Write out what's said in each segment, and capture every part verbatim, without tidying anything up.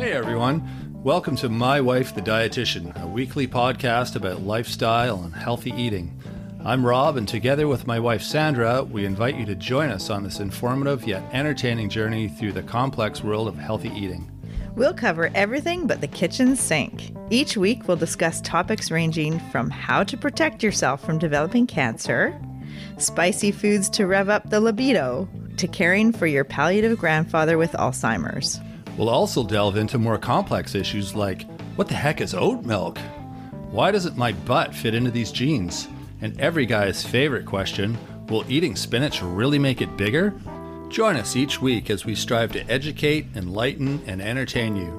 Hey everyone, welcome to My Wife the Dietitian, a weekly podcast about lifestyle and healthy eating. I'm Rob, and together with my wife Sandra, we invite you to join us on this informative yet entertaining journey through the complex world of healthy eating. We'll cover everything but the kitchen sink. Each week we'll discuss topics ranging from how to protect yourself from developing cancer, spicy foods to rev up the libido, to caring for your palliative grandfather with Alzheimer's. We'll also delve into more complex issues like, what the heck is oat milk? Why doesn't my butt fit into these jeans? And every guy's favorite question, will eating spinach really make it bigger? Join us each week as we strive to educate, enlighten, and entertain you.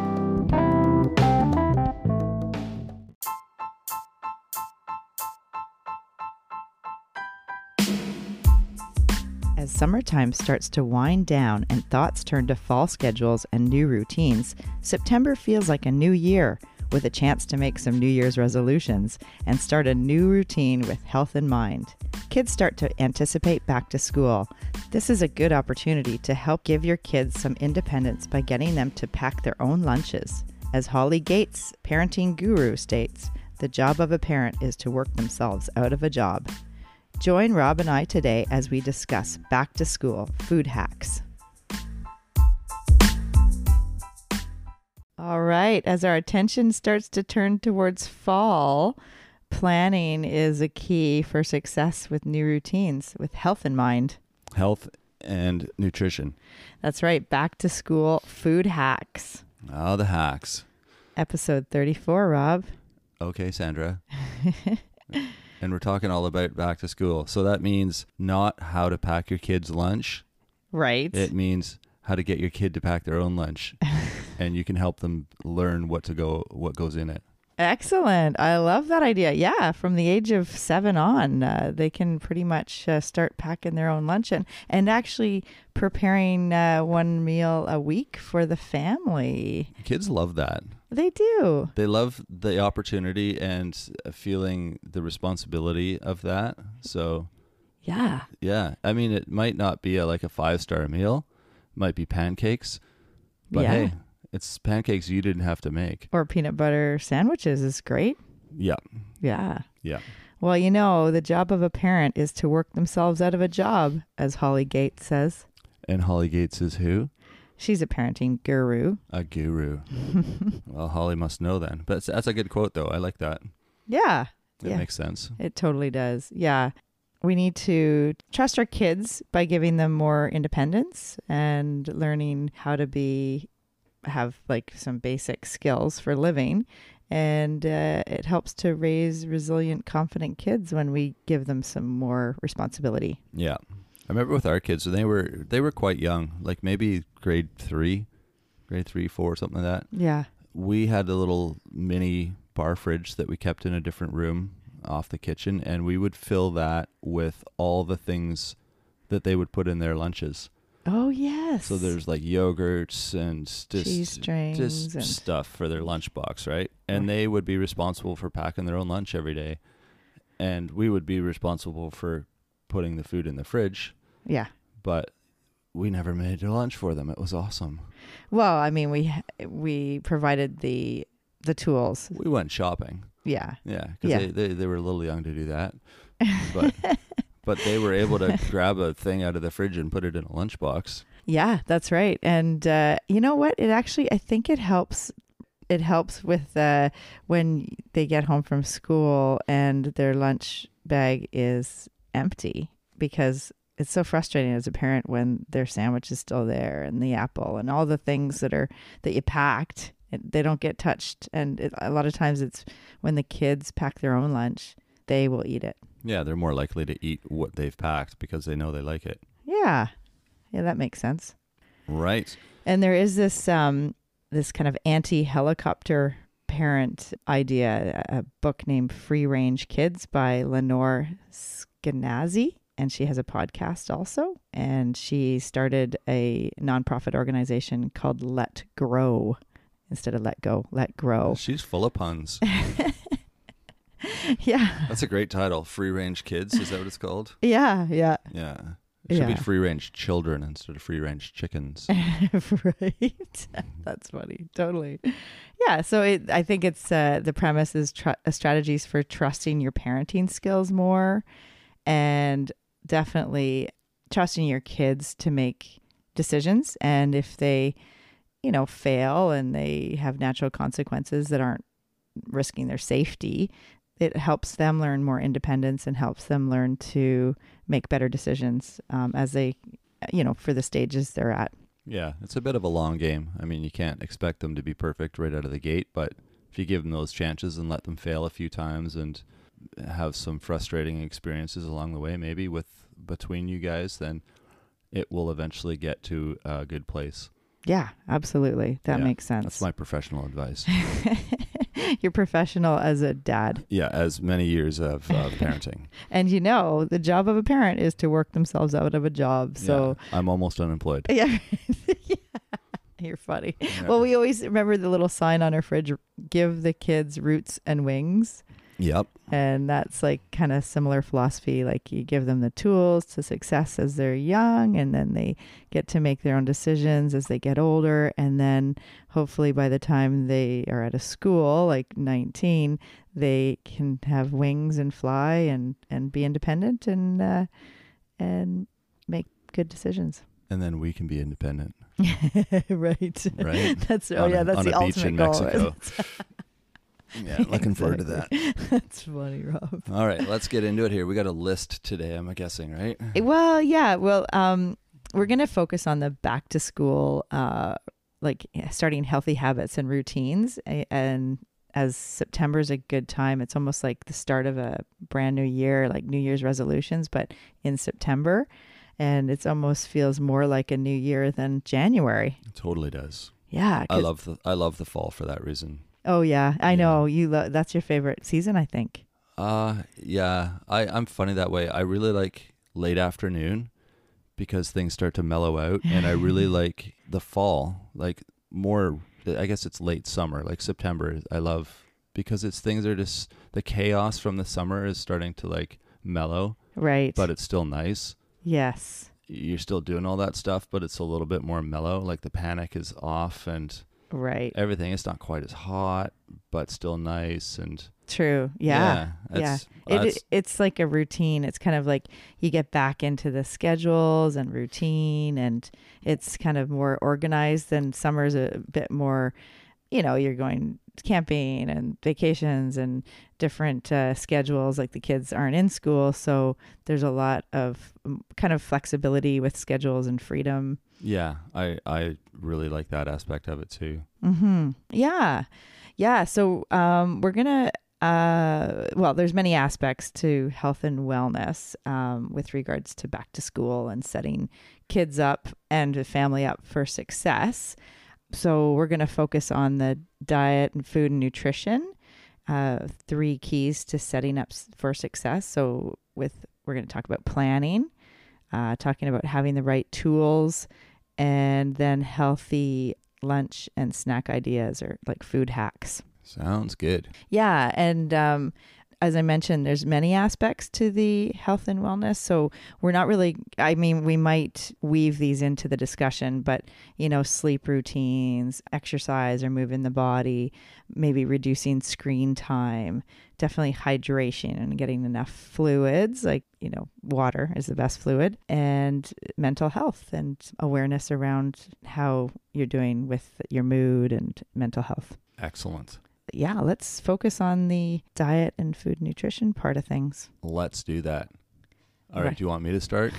As summertime starts to wind down and thoughts turn to fall schedules and new routines, September feels like a new year, with a chance to make some New Year's resolutions and start a new routine with health in mind. Kids start to anticipate back to school. This is a good opportunity to help give your kids some independence by getting them to pack their own lunches. As Holly Gates, parenting guru, states, the job of a parent is to work themselves out of a job. Join Rob and I today as we discuss back to school food hacks. All right, as our attention starts to turn towards fall, planning is a key for success with new routines, with health in mind. Health and nutrition. That's right, back to school food hacks. Oh, the hacks. Episode thirty-four, Rob. Okay, Sandra. And we're talking all about back to school. So that means not how to pack your kid's lunch. Right. It means how to get your kid to pack their own lunch. And you can help them learn what to go, what goes in it. Excellent. I love that idea. Yeah, from the age of seven on, uh, they can pretty much uh, start packing their own lunch and, and actually preparing uh, one meal a week for the family. Kids love that. They do. They love the opportunity and feeling the responsibility of that. So, yeah. Yeah. I mean, it might not be a, like a five-star meal. It might be pancakes. But yeah. hey, it's pancakes you didn't have to make. Or peanut butter sandwiches is great. Yeah. Yeah. Yeah. Well, you know, the job of a parent is to work themselves out of a job, as Holly Gates says. And Holly Gates is who? She's a parenting guru. A guru. Well, Holly must know then. But that's a good quote, though. I like that. Yeah. It yeah. makes sense. It totally does. Yeah. We need to trust our kids by giving them more independence and learning how to be, have like some basic skills for living. And uh, it helps to raise resilient, confident kids when we give them some more responsibility. Yeah. I remember with our kids, when they were they were quite young, like maybe grade three, grade three, four, something like that. Yeah. We had a little mini bar fridge that we kept in a different room off the kitchen, and we would fill that with all the things that they would put in their lunches. Oh, yes. So there's like yogurts and just, cheese strings just and stuff for their lunchbox, right? And they would be responsible for packing their own lunch every day. And we would be responsible for putting the food in the fridge. Yeah. But we never made a lunch for them. It was awesome. Well, I mean, we we provided the the tools. We went shopping. Yeah. Yeah, because yeah. they, they, they were a little young to do that. But but they were able to grab a thing out of the fridge and put it in a lunchbox. Yeah, that's right. And uh, you know what? It actually, I think it helps. It helps with uh, when they get home from school and their lunch bag is empty, because it's so frustrating as a parent when their sandwich is still there and the apple and all the things that are that you packed, they don't get touched. And it, a lot of times it's when the kids pack their own lunch, they will eat it. Yeah, they're more likely to eat what they've packed because they know they like it. Yeah. Yeah, that makes sense. Right. And there is this um, this kind of anti-helicopter parent idea, a book named Free Range Kids by Lenore Skenazy. And she has a podcast also. And she started a nonprofit organization called Let Grow. Instead of Let Go, Let Grow. She's full of puns. Yeah. That's a great title. Free Range Kids. Is that what it's called? Yeah, yeah. Yeah. It should Yeah. be free range children instead of free range chickens. Right. That's funny. Totally. Yeah. So it, I think it's uh, the premise is tr- uh, strategies for trusting your parenting skills more, and definitely trusting your kids to make decisions. And if they, you know, fail and they have natural consequences that aren't risking their safety, it helps them learn more independence and helps them learn to make better decisions um, as they, you know, for the stages they're at. Yeah, it's a bit of a long game. I mean, you can't expect them to be perfect right out of the gate, but if you give them those chances and let them fail a few times and have some frustrating experiences along the way, maybe with between you guys, then it will eventually get to a good place. Yeah, absolutely. That Yeah, makes sense. That's my professional advice. You're professional as a dad. Yeah, as many years of uh, parenting. And you know, the job of a parent is to work themselves out of a job. So yeah, I'm almost unemployed. yeah, yeah. You're funny. Yeah. Well, we always remember the little sign on our fridge, give the kids roots and wings. Yep. And that's like kind of similar philosophy. Like you give them the tools to success as they're young, and then they get to make their own decisions as they get older. And then hopefully by the time they are at a school, like nineteen, they can have wings and fly and, and be independent and, uh, and make good decisions. And then we can be independent. Right. Right. That's, oh On yeah, a- that's on the a beach ultimate in goal. Mexico. Yeah, looking forward to that. That's funny, Rob. All right, let's get into it here. We got a list today, I'm guessing, right? Well, yeah. Well, um, we're going to focus on the back to school, uh, like starting healthy habits and routines. A- And as September is a good time, it's almost like the start of a brand new year, like New Year's resolutions, but in September. And it almost feels more like a new year than January. It totally does. Yeah. I 'cause- love the I love the fall for that reason. Oh yeah, I Yeah. know you. Lo- that's your favorite season, I think. Uh yeah, I I'm funny that way. I really like late afternoon because things start to mellow out, and I really like the fall, like more I guess it's late summer, like September. I love because it's things are just the chaos from the summer is starting to like mellow, Right. but it's still nice. yes. You're still doing all that stuff, but it's a little bit more mellow. Like the panic is off and Right. everything. It's not quite as hot, but still nice. And True. Yeah. yeah, that's, It, that's- it it's like a routine. It's kind of like you get back into the schedules and routine, and it's kind of more organized. Than summer's a bit more, you know, you're going camping and vacations and different uh, schedules. Like the kids aren't in school, so there's a lot of um, kind of flexibility with schedules and freedom. yeah, I I really like that aspect of it too. Mm-hmm. Yeah. Yeah. So um, we're going to, uh, well, there's many aspects to health and wellness um, with regards to back to school and setting kids up and the family up for success. So we're going to focus on the diet and food and nutrition, uh, three keys to setting up s- for success. So with, we're going to talk about planning, uh, talking about having the right tools, and then healthy lunch and snack ideas or like food hacks. Sounds good. Yeah. And um, as I mentioned, there's many aspects to the health and wellness. So we're not really, I mean, we might weave these into the discussion, but, you know, sleep routines, exercise or moving the body, maybe reducing screen time, definitely hydration and getting enough fluids, like, you know, water is the best fluid, and mental health and awareness around how you're doing with your mood and mental health. Excellent. Yeah, let's focus on the diet and food nutrition part of things. Let's do that. All right. Right. Do you want me to start?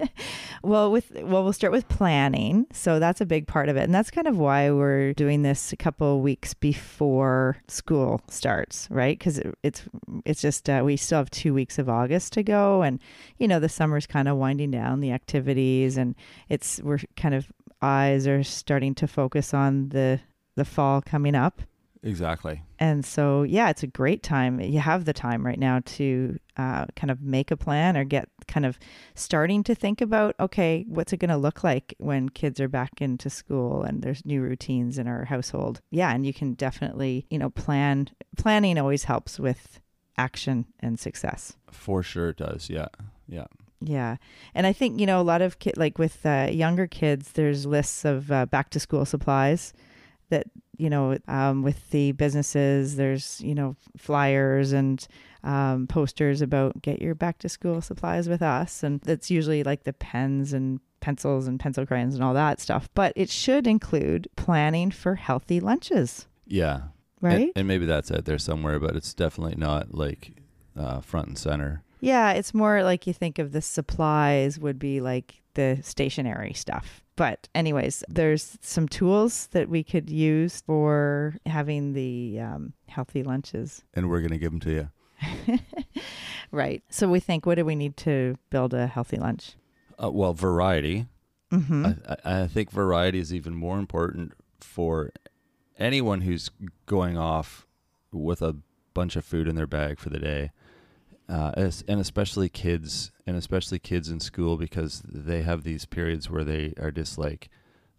Well, with well, we'll start with planning. So that's a big part of it, and that's kind of why we're doing this a couple of weeks before school starts, right? Because it, it's it's just uh, we still have two weeks of August to go, and you know the summer's kind of winding down, the activities, and it's we're kind of eyes are starting to focus on the the fall coming up. Exactly. And so, yeah, it's a great time. You have the time right now to uh, kind of make a plan or get kind of starting to think about, okay, what's it going to look like when kids are back into school and there's new routines in our household. Yeah, and you can definitely, you know, plan. Planning always helps with action and success. For sure it does. Yeah. Yeah. Yeah. And I think, you know, a lot of ki- like with uh, younger kids, there's lists of uh, back to school supplies that, you know, um, with the businesses, there's, you know, flyers and um, posters about get your back to school supplies with us. And that's usually like the pens and pencils and pencil crayons and all that stuff. But it should include planning for healthy lunches. Yeah. Right? And, and maybe that's out there somewhere, but it's definitely not like uh, front and center. Yeah, it's more like you think of the supplies would be like the stationary stuff. But anyways, there's some tools that we could use for having the um, healthy lunches. And we're going to give them to you. Right. So we think, what do we need to build a healthy lunch? Uh, well, variety. Mm-hmm. I, I I think variety is even more important for anyone who's going off with a bunch of food in their bag for the day. Uh, as, and especially kids, and especially kids in school, because they have these periods where they are just like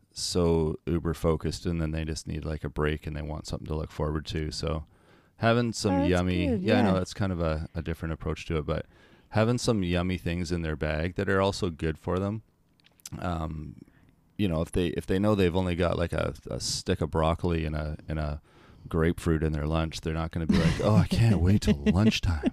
so uber focused, and then they just need like a break, and they want something to look forward to. So having some Oh, that's yummy, good, yeah, I know yeah. that's kind of a, a different approach to it, but having some yummy things in their bag that are also good for them. Um, you know, if they if they know they've only got like a, a stick of broccoli and a and a grapefruit in their lunch, they're not going to be like, oh, I can't wait till lunchtime.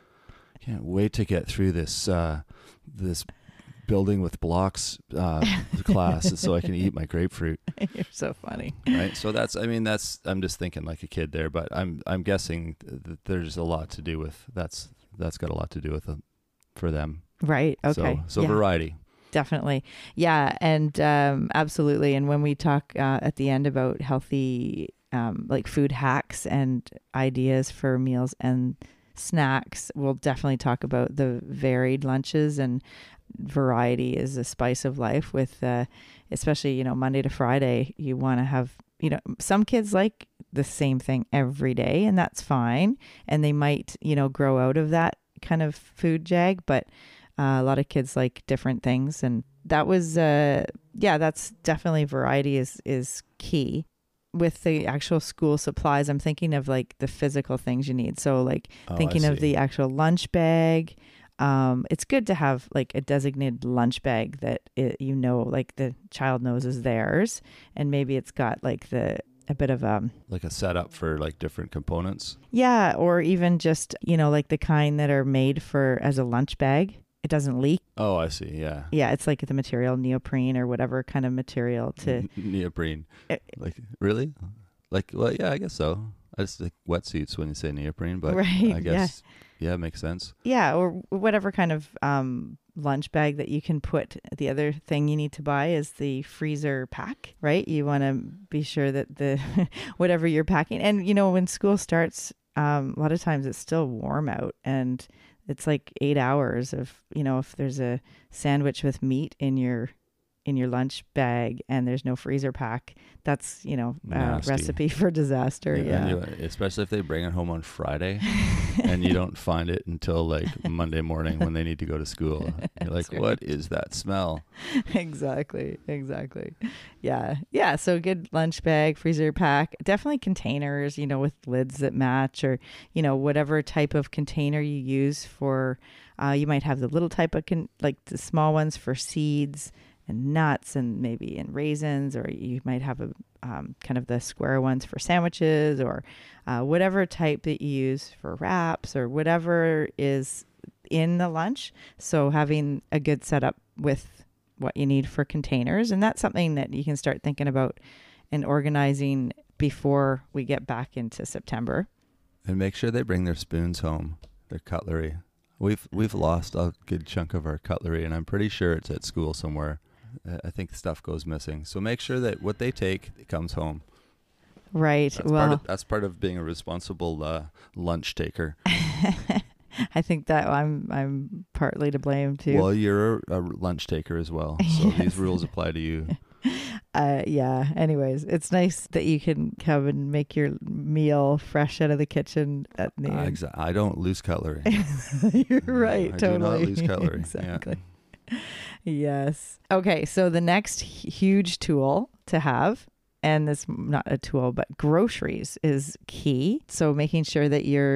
Can't wait to get through this uh, this building with blocks uh, class so I can eat my grapefruit. You're so funny. Right. So that's, I mean, that's, I'm just thinking like a kid there, but I'm, I'm guessing that there's a lot to do with, that's, that's got a lot to do with it for them. Right. Okay. So, so Yeah. variety. Definitely. Yeah. And um, absolutely. And when we talk uh, at the end about healthy, um, like food hacks and ideas for meals and snacks, we'll definitely talk about the varied lunches, and variety is a spice of life with, uh, especially, you know, Monday to Friday, you want to have, you know, some kids like the same thing every day, and that's fine. And they might, you know, grow out of that kind of food jag, but uh, a lot of kids like different things. And that was, uh, yeah, that's definitely variety is, is key. With the actual school supplies, I'm thinking of like the physical things you need. So like Oh, I thinking of see. the actual lunch bag. Um, it's good to have like a designated lunch bag that it, you know, like the child knows is theirs. And maybe it's got like the, a bit of, um, Like a setup for like different components. yeah, or even just, you know, like the kind that are made for as a lunch bag. It doesn't leak. Oh, I see. Yeah. Yeah, it's like the material neoprene or whatever kind of material to. N- neoprene. It- Like, really? Like, well, yeah, I guess so. I just think wetsuits when you say neoprene, but Right, I guess, yeah, it makes sense. Yeah, or whatever kind of um, lunch bag that you can put. The other thing you need to buy is the freezer pack, right? You want to be sure that the whatever you're packing, and you know, when school starts, um, a lot of times it's still warm out, and it's like eight hours of, you know, if there's a sandwich with meat in your in your lunch bag and there's no freezer pack, that's, you know, a Nasty. recipe for disaster. And Yeah. you- especially if they bring it home on Friday and you don't find it until like Monday morning when they need to go to school. You're like, That's right. what is that smell? Exactly. Exactly. Yeah. Yeah. So good lunch bag, freezer pack, definitely containers, you know, with lids that match, or, you know, whatever type of container you use for, uh, you might have the little type of, con- like the small ones for seeds and nuts and maybe in raisins, or you might have a um, kind of the square ones for sandwiches, or uh, whatever type that you use for wraps, or whatever is in the lunch. So having a good setup with what you need for containers, and that's something that you can start thinking about and organizing before we get back into September. And make sure they bring their spoons home, their cutlery. We've we've lost a good chunk of our cutlery, and I'm pretty sure it's at school somewhere. I- I think stuff goes missing. So make sure that what they take it comes home. Right. That's well, part of, that's part of being a responsible uh, lunch taker. I think that I'm I'm partly to blame too. Well, you're a, a lunch taker as well, so Yes. these rules apply to you. Uh, yeah. Anyways, it's nice that you can come and make your meal fresh out of the kitchen at noon. Uh, exa- I don't lose cutlery. You're right. I totally. do not lose cutlery. Exactly. Yes. Okay. So the next hu- huge tool to have, and this not a tool, but groceries is key. So making sure that you're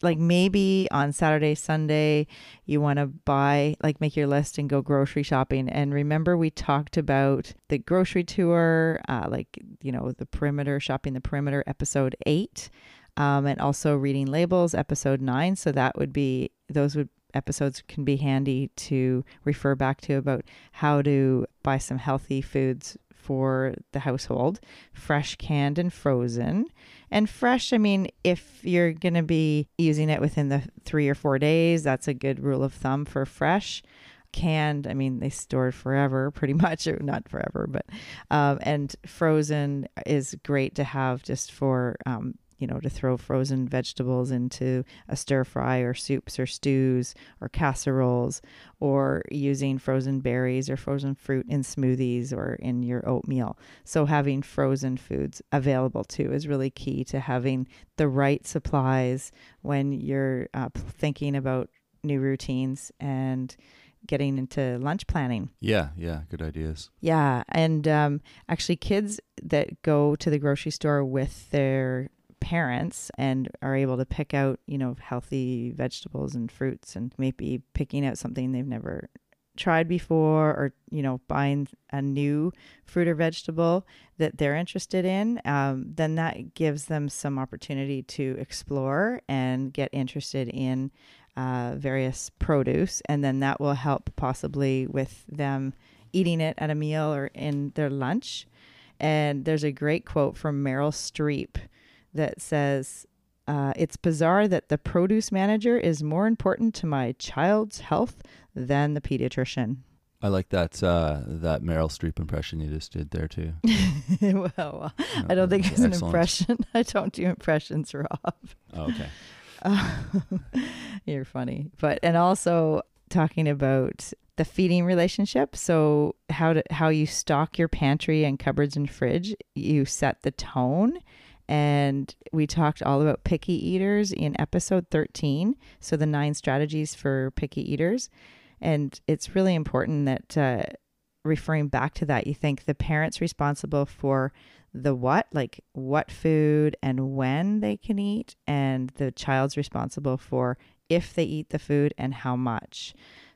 like maybe on Saturday, Sunday, you want to buy, like make your list and go grocery shopping. And remember, we talked about the grocery tour, uh, like, you know, the perimeter, shopping the perimeter, episode eight, um, and also reading labels, episode nine. So that would be, those would episodes can be handy to refer back to about how to buy some healthy foods for the household, fresh, canned, and frozen. And fresh, I mean, if you're going to be using it within the three or four days, that's a good rule of thumb for fresh. Canned, I mean, they store forever, pretty much, or not forever, but, um, and frozen is great to have just for, um, you know, to throw frozen vegetables into a stir fry or soups or stews or casseroles, or using frozen berries or frozen fruit in smoothies or in your oatmeal. So having frozen foods available too is really key to having the right supplies when you're uh, thinking about new routines and getting into lunch planning. Yeah, yeah, good ideas. Yeah, and um, actually kids that go to the grocery store with their parents and are able to pick out, you know, healthy vegetables and fruits, and maybe picking out something they've never tried before, or, you know, buying a new fruit or vegetable that they're interested in, um, then that gives them some opportunity to explore and get interested in uh, various produce. And then that will help possibly with them eating it at a meal or in their lunch. And there's a great quote from Meryl Streep that says, uh, it's bizarre that the produce manager is more important to my child's health than the pediatrician. I like that uh, that Meryl Streep impression you just did there too. well, well No, I don't think it's excellent. an impression. I don't do impressions, Rob. Oh, okay. Uh, you're funny. But, and also talking about the feeding relationship. So how to, how you stock your pantry and cupboards and fridge, you set the tone. And we talked all about picky eaters in episode thirteen. So the nine strategies for picky eaters. And it's really important that uh, referring back to that, you think the parent's responsible for the what, like what food and when they can eat, and the child's responsible for if they eat the food and how much.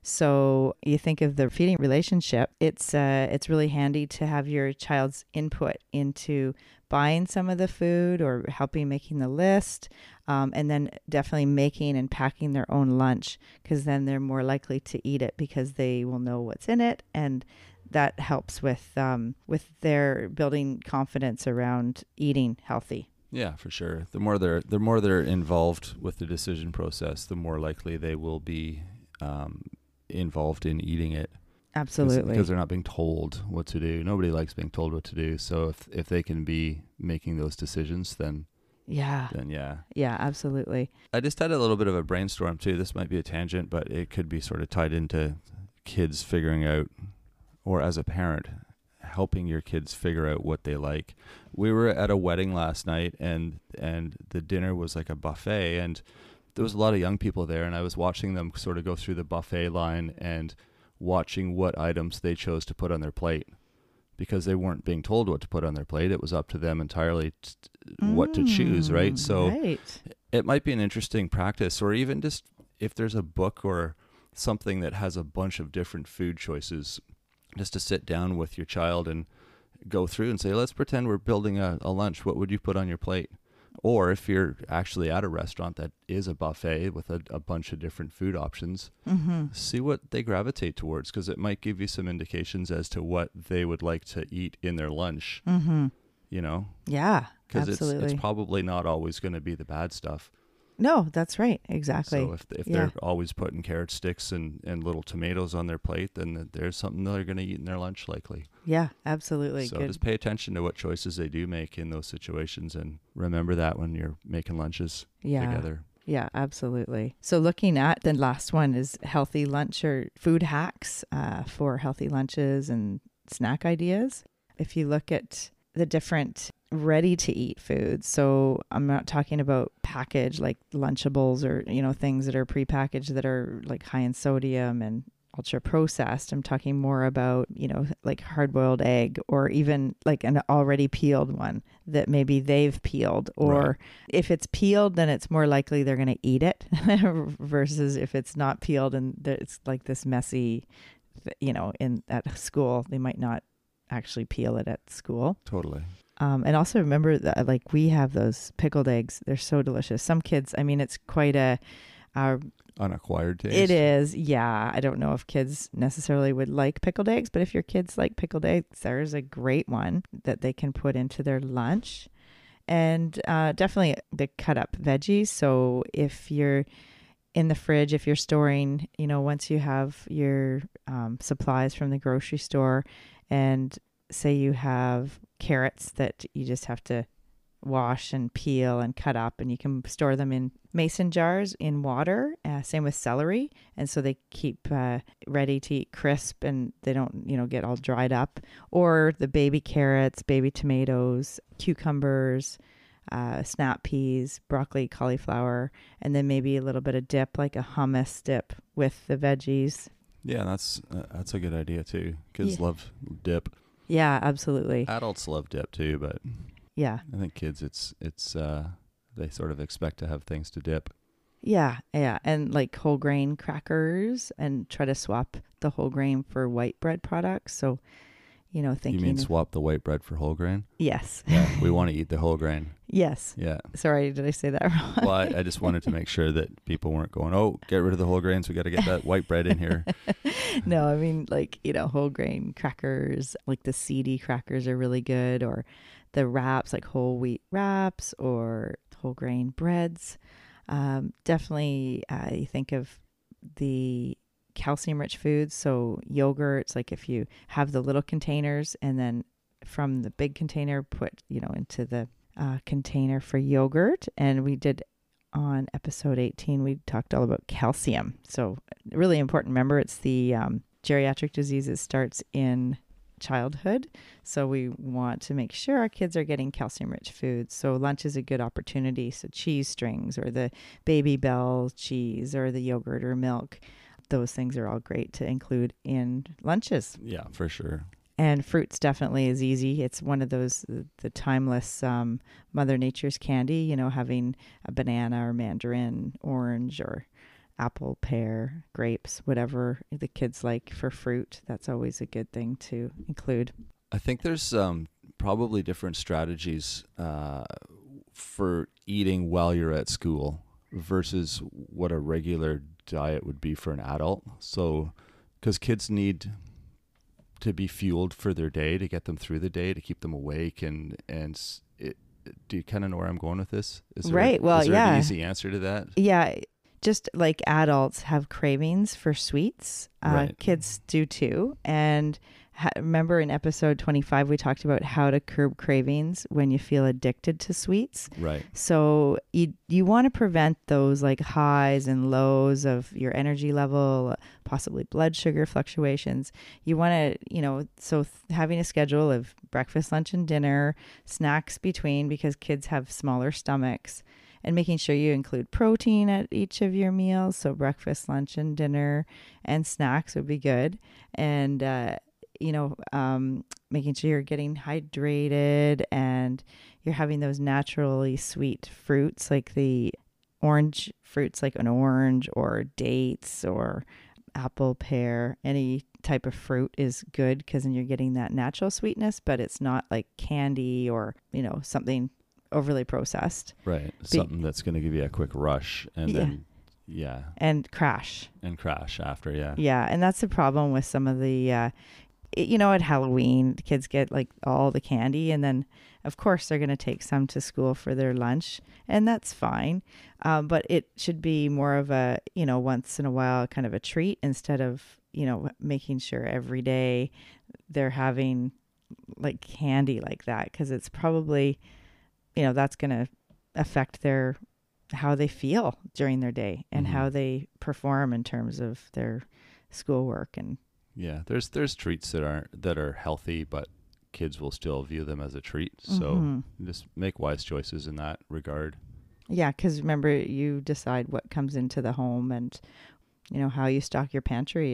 So you think of the feeding relationship, it's uh, it's really handy to have your child's input into buying some of the food or helping making the list, um, and then definitely making and packing their own lunch, because then they're more likely to eat it because they will know what's in it, and that helps with um, with their building confidence around eating healthy. Yeah, for sure. The more they're the more they're involved with the decision process, the more likely they will be um, involved in eating it. Absolutely. Because they're not being told what to do. Nobody likes being told what to do. So if if they can be making those decisions, then yeah, then yeah. Yeah, absolutely. I just had a little bit of a brainstorm too. This might be a tangent, but it could be sort of tied into kids figuring out, or as a parent, helping your kids figure out what they like. We were at a wedding last night, and and the dinner was like a buffet, and there was a lot of young people there, and I was watching them sort of go through the buffet line and watching what items they chose to put on their plate, because they weren't being told what to put on their plate. It was up to them entirely t- what to choose, right? So right. It might be an interesting practice, or even just if there's a book or something that has a bunch of different food choices, just to sit down with your child and go through and say, let's pretend we're building a, a lunch. What would you put on your plate? Or if you're actually at a restaurant that is a buffet with a, a bunch of different food options, Mm-hmm. see what they gravitate towards, because it might give you some indications as to what they would like to eat in their lunch, Mm-hmm. you know? Yeah, Because it's, absolutely. it's probably not always going to be the bad stuff. No, that's right. Exactly. So if if Yeah. they're always putting carrot sticks and, and little tomatoes on their plate, then there's something they're going to eat in their lunch likely. Yeah, absolutely. So Good. just pay attention to what choices they do make in those situations, and remember that when you're making lunches Yeah. together. Yeah, absolutely. So looking at the last one is healthy lunch or food hacks uh, for healthy lunches and snack ideas. If you look at the different ready to eat foods, so I'm not talking about packaged like Lunchables or, you know, things that are prepackaged that are like high in sodium and ultra processed. I'm talking more about, you know, like hard boiled egg, or even like an already peeled one that maybe they've peeled. Or Right. if it's peeled, then it's more likely they're going to eat it versus if it's not peeled and th- it's like this messy, th- you know, in at school, they might not actually peel it at school. Totally. Um, and also remember that, like, we have those pickled eggs. They're so delicious. Some kids, I mean, it's quite a, uh, Unacquired taste. it is. Yeah. I don't know if kids necessarily would like pickled eggs, but if your kids like pickled eggs, there's a great one that they can put into their lunch. And uh, definitely the cut up veggies. So if you're in the fridge, if you're storing, you know, once you have your um, supplies from the grocery store, and say you have carrots that you just have to wash and peel and cut up, and you can store them in mason jars in water. Uh, same with celery, and so they keep uh, ready to eat crisp, and they don't, you know, get all dried up. Or the baby carrots, baby tomatoes, cucumbers, uh, snap peas, broccoli, cauliflower, and then maybe a little bit of dip, like a hummus dip with the veggies. Yeah, that's uh, that's a good idea too. Kids Yeah. love dip. Yeah, absolutely. Adults love dip too, but Yeah. I think kids, it's it's uh, they sort of expect to have things to dip. Yeah, yeah, and like whole grain crackers, and try to swap the whole grain for white bread products. So, you know, thinking You mean of- swap the white bread for whole grain? yes, Yeah, we want to eat the whole grain. yes. Yeah. Sorry, did I say that wrong? Well, I, I just wanted to make sure that people weren't going, oh, get rid of the whole grains. We got to get that white bread in here. No, I mean, like, you know, whole grain crackers, like the seedy crackers are really good, or the wraps, like whole wheat wraps or whole grain breads. Um, definitely, uh, you think of the calcium rich foods. So yogurts, like if you have the little containers, and then from the big container, put, you know, into the uh, container for yogurt. And we did on episode eighteen, we talked all about calcium. So really important. Remember, it's the um, geriatric disease. It starts in childhood. So we want to make sure our kids are getting calcium rich foods. So lunch is a good opportunity. So cheese strings, or the Baby Bell cheese, or the yogurt or milk. Those things are all great to include in lunches. Yeah, for sure. And fruits definitely is easy. It's one of those, the timeless um, Mother Nature's candy, you know, having a banana or mandarin, orange or apple, pear, grapes, whatever the kids like for fruit. That's always a good thing to include. I think there's um, probably different strategies uh, for eating while you're at school versus what a regular diet would be for an adult. So, because kids need to be fueled for their day, to get them through the day, to keep them awake, and and it, do you kind of know where I'm going with this? Is there, Right, well, is there yeah. an easy answer to that? Yeah, just like adults have cravings for sweets, uh, Right. kids do too. And ha- remember in episode twenty-five, we talked about how to curb cravings when you feel addicted to sweets. Right. So you you want to prevent those like highs and lows of your energy level, possibly blood sugar fluctuations. You want to, you know, so th- having a schedule of breakfast, lunch, and dinner, snacks between, because kids have smaller stomachs, and making sure you include protein at each of your meals. So breakfast, lunch, and dinner, and snacks would be good. And, uh, you know, um, making sure you're getting hydrated, and you're having those naturally sweet fruits, like the orange fruits, like an orange or dates or apple, pear, any type of fruit is good, because then you're getting that natural sweetness, but it's not like candy or, you know, something overly processed. Right. Something that's going to give you a quick rush and Yeah. then, yeah, And crash. and crash after, yeah. Yeah. And that's the problem with some of the, uh, it, you know, at Halloween, the kids get like all the candy, and then of course they're going to take some to school for their lunch, and that's fine. Um, but it should be more of a, you know, once in a while kind of a treat, instead of, you know, making sure every day they're having like candy like that, because it's probably, you know, that's going to affect their, how they feel during their day, and Mhm. how they perform in terms of their schoolwork. And Yeah, there's there's treats that aren't that are healthy, but kids will still view them as a treat. So Mhm. just make wise choices in that regard. yeah, because remember, you decide what comes into the home, and, you know, how you stock your pantry, and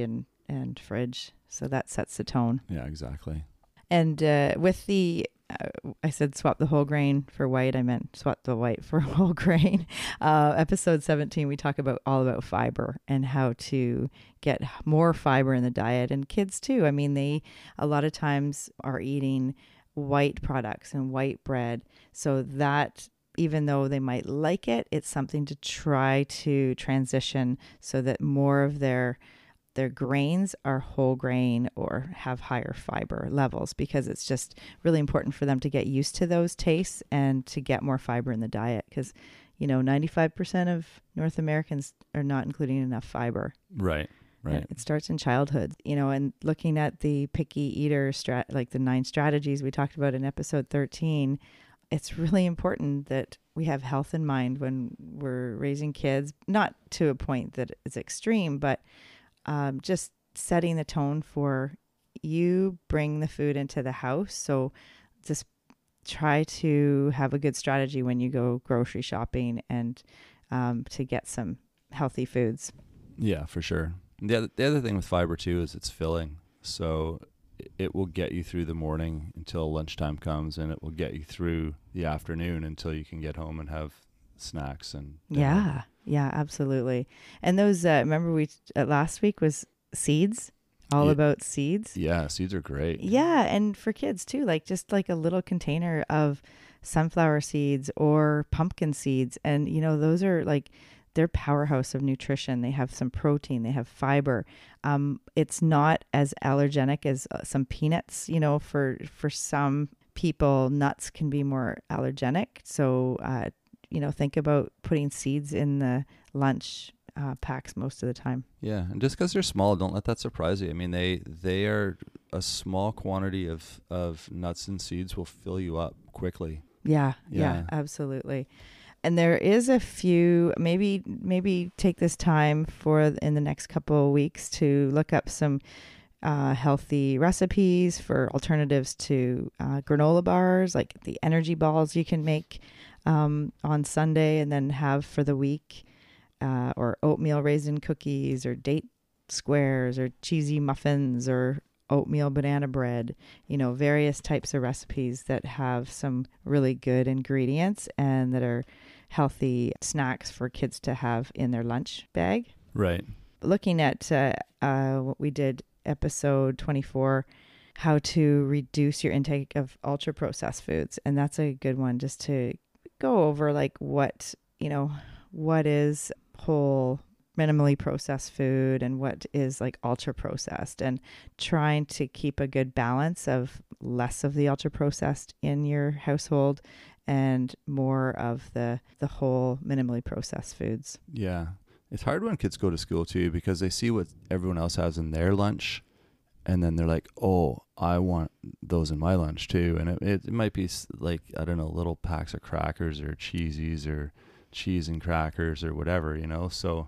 and fridge. So that sets the tone. Yeah, exactly. And uh, with the, uh, I said swap the whole grain for white. I meant swap the white for whole grain. Uh, episode seventeen, we talk about all about fiber and how to get more fiber in the diet. And kids too. I mean, they a lot of times are eating white products and white bread. So that, even though they might like it, it's something to try to transition so that more of their their grains are whole grain or have higher fiber levels, because it's just really important for them to get used to those tastes and to get more fiber in the diet. Because, you know, ninety-five percent of North Americans are not including enough fiber. Right. Right. It starts in childhood, you know, and looking at the picky eater strat, like the nine strategies we talked about in episode thirteen, it's really important that we have health in mind when we're raising kids, not to a point that is extreme, but um, just setting the tone for you bring the food into the house. So just try to have a good strategy when you go grocery shopping and um, to get some healthy foods. Yeah, for sure. The other, the other thing with fiber too is it's filling. So it will get you through the morning until lunchtime comes, and it will get you through the afternoon until you can get home and have snacks and dinner. Yeah, yeah, absolutely. And those, uh, remember we uh, last week was seeds, all Yeah. about seeds. Yeah, seeds are great. Yeah, and for kids too, like just like a little container of sunflower seeds or pumpkin seeds. And, you know, those are like, they're powerhouse of nutrition. They have some protein, they have fiber. Um, it's not as allergenic as uh, some peanuts, you know, for, for some people, nuts can be more allergenic. So, uh, you know, think about putting seeds in the lunch uh, packs most of the time. Yeah, and just because they're small, don't let that surprise you. I mean, they they are a small quantity of, of nuts and seeds will fill you up quickly. Yeah, yeah, Yeah. absolutely. And there is a few, maybe maybe take this time for in the next couple of weeks to look up some uh, healthy recipes for alternatives to uh, granola bars, like the energy balls you can make um, on Sunday and then have for the week, uh, or oatmeal raisin cookies or date squares or cheesy muffins or oatmeal banana bread, you know, various types of recipes that have some really good ingredients and that are healthy snacks for kids to have in their lunch bag. Right. Looking at uh, uh, what we did, episode twenty-four, how to reduce your intake of ultra processed foods. And that's a good one, just to go over like what, you know, what is whole minimally processed food and what is like ultra processed, and trying to keep a good balance of less of the ultra processed in your household and more of the the whole minimally processed foods. Yeah. It's hard when kids go to school too, because they see what everyone else has in their lunch, and then they're like, oh, I want those in my lunch too. And it, it, it might be s- like, I don't know, little packs of crackers or cheesies or cheese and crackers or whatever, you know? So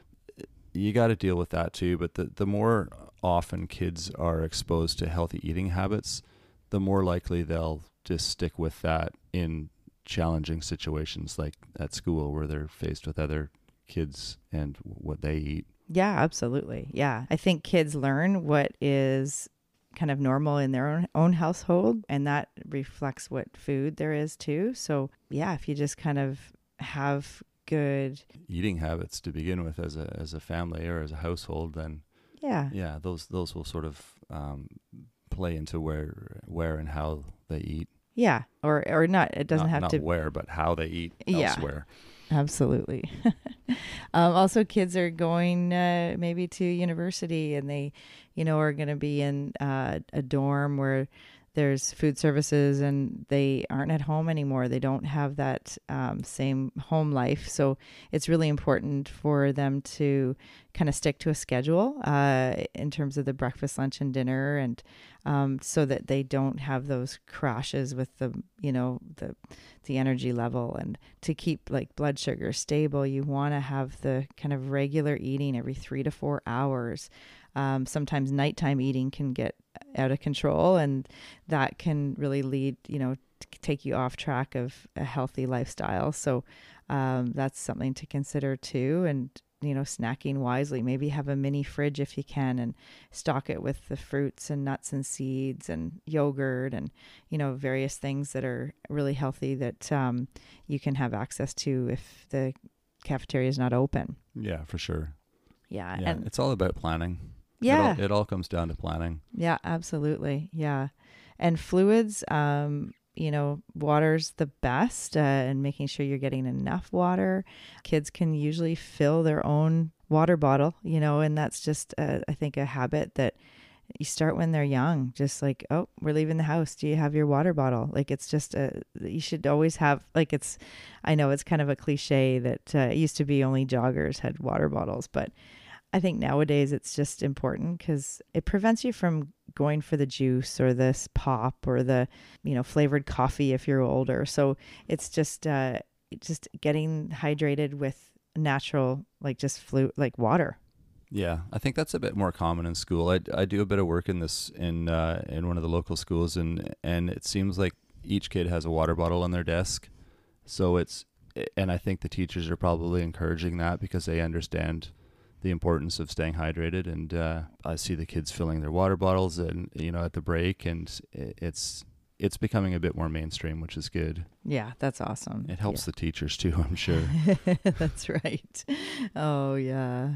you got to deal with that too. But the, the more often kids are exposed to healthy eating habits, the more likely they'll just stick with that in challenging situations like at school where they're faced with other kids and what they eat. Yeah, absolutely. Yeah. I think kids learn what is kind of normal in their own, own household, and that reflects what food there is too. So yeah, if you just kind of have good eating habits to begin with as a as a family or as a household, then yeah yeah, those those will sort of um, play into where where and how they eat. yeah or or not, it doesn't not, have not to where, but how they eat Yeah. elsewhere. Absolutely. um, also, kids are going uh, maybe to university, and they, you know, are going to be in uh, a dorm where there's food services, and they aren't at home anymore. They don't have that um, same home life. So it's really important for them to kind of stick to a schedule uh, in terms of the breakfast, lunch, and dinner, and um, so that they don't have those crashes with the, you know, the the energy level. And to keep like blood sugar stable, you want to have the kind of regular eating every three to four hours. Um, sometimes nighttime eating can get out of control, and that can really lead, you know, t- take you off track of a healthy lifestyle. So um, that's something to consider too. And, you know, snacking wisely, maybe have a mini fridge if you can and stock it with the fruits and nuts and seeds and yogurt and, you know, various things that are really healthy that um, you can have access to if the cafeteria is not open. Yeah, for sure. Yeah. Yeah, And it's all about planning. yeah, It all, it all comes down to planning. yeah, absolutely. Yeah. And fluids, um, you know, water's the best, uh, and making sure you're getting enough water. Kids can usually fill their own water bottle, you know, and that's just, uh, I think, a habit that you start when they're young. Just like, oh, we're leaving the house. Do you have your water bottle? Like, it's just a, you should always have, like, it's, I know it's kind of a cliche that uh, it used to be only joggers had water bottles, but I think nowadays it's just important because it prevents you from going for the juice or this pop or the, you know, flavored coffee if you're older. So it's just, uh, just getting hydrated with natural, like just flu, like water. Yeah, I think that's a bit more common in school. I, I do a bit of work in this in uh, in one of the local schools, and and it seems like each kid has a water bottle on their desk. So it's, and I think the teachers are probably encouraging that because they understand the importance of staying hydrated. And uh, I see the kids filling their water bottles, and you know, at the break, and it's it's becoming a bit more mainstream, which is good. Yeah, that's awesome. It helps Yeah. the teachers too, I'm sure. That's right. Oh, yeah.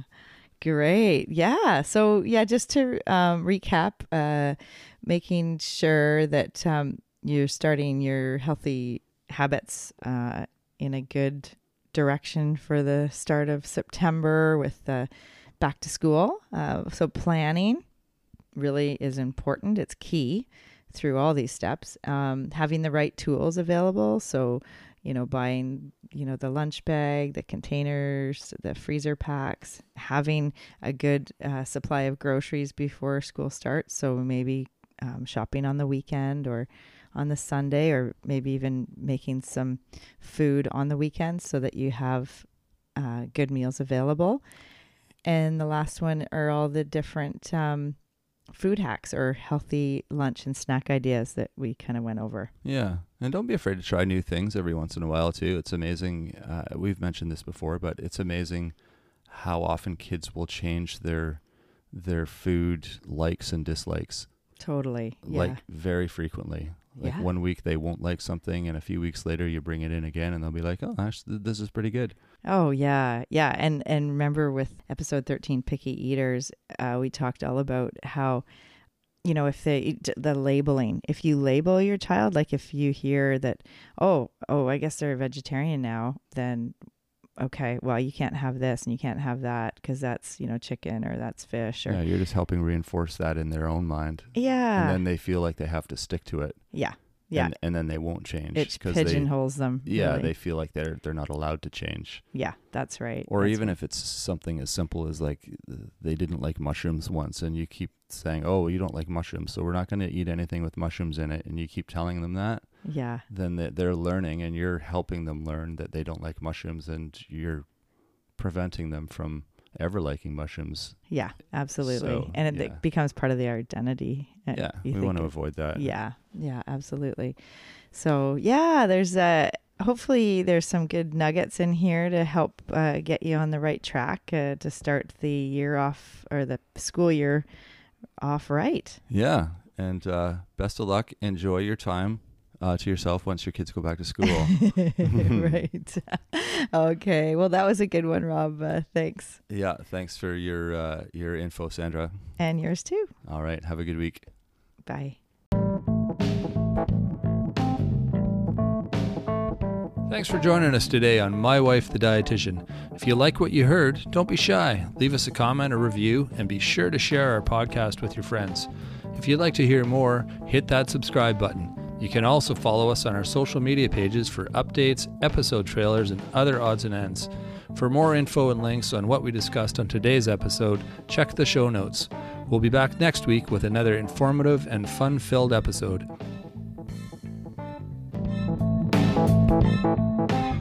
Great. Yeah. So, yeah, just to um, recap, uh, making sure that um, you're starting your healthy habits uh, in a good direction for the start of September with the back to school. Uh, so planning really is important. It's key through all these steps. Um, having the right tools available. So, you know, buying, you know, the lunch bag, the containers, the freezer packs, having a good uh, supply of groceries before school starts. So maybe um, shopping on the weekend or on the Sunday, or maybe even making some food on the weekend so that you have uh, good meals available. And the last one are all the different um, food hacks or healthy lunch and snack ideas that we kind of went over. Yeah. And don't be afraid to try new things every once in a while too. It's amazing. Uh, we've mentioned this before, but it's amazing how often kids will change their their food likes and dislikes. Totally. Yeah. Like very frequently. Like Yeah. one week they won't like something, and a few weeks later you bring it in again and they'll be like, oh, actually, this is pretty good. Oh, yeah. Yeah. And and remember with episode thirteen, Picky Eaters, uh, we talked all about how, you know, if they, the labeling, if you label your child, like if you hear that, oh, oh, I guess they're a vegetarian now, then, okay, well, you can't have this and you can't have that because that's, you know, chicken or that's fish or, Yeah, you're just helping reinforce that in their own mind. yeah. And then they feel like they have to stick to it. yeah. Yeah. And, and then they won't change. It 'cause they, pigeonholes them. yeah, really. they feel like they're they're not allowed to change. Yeah, that's right. Or That's even right. if it's something as simple as like uh, they didn't like mushrooms once, and you keep saying, oh, you don't like mushrooms, so we're not going to eat anything with mushrooms in it, and you keep telling them that, Yeah. then they- they're learning, and you're helping them learn that they don't like mushrooms, and you're preventing them from ever liking mushrooms. Yeah, absolutely. So, and it, yeah. it becomes part of their identity. uh, Yeah, you we think want to it- avoid that. Yeah, yeah, absolutely. So yeah, there's a, hopefully there's some good nuggets in here to help uh, get you on the right track uh, to start the year off, or the school year off right. Yeah, and uh, best of luck. Enjoy your time uh, to yourself once your kids go back to school. Right. Okay. Well, that was a good one, Rob. Uh, thanks. Yeah, thanks for your uh, your info, Sandra. And yours too. All right, have a good week. Bye. Thanks for joining us today on My Wife the Dietitian. If you like what you heard, don't be shy. Leave us a comment or review, and be sure to share our podcast with your friends. If you'd like to hear more, hit that subscribe button. You can also follow us on our social media pages for updates, episode trailers, and other odds and ends. For more info and links on what we discussed on today's episode, check the show notes. We'll be back next week with another informative and fun-filled episode.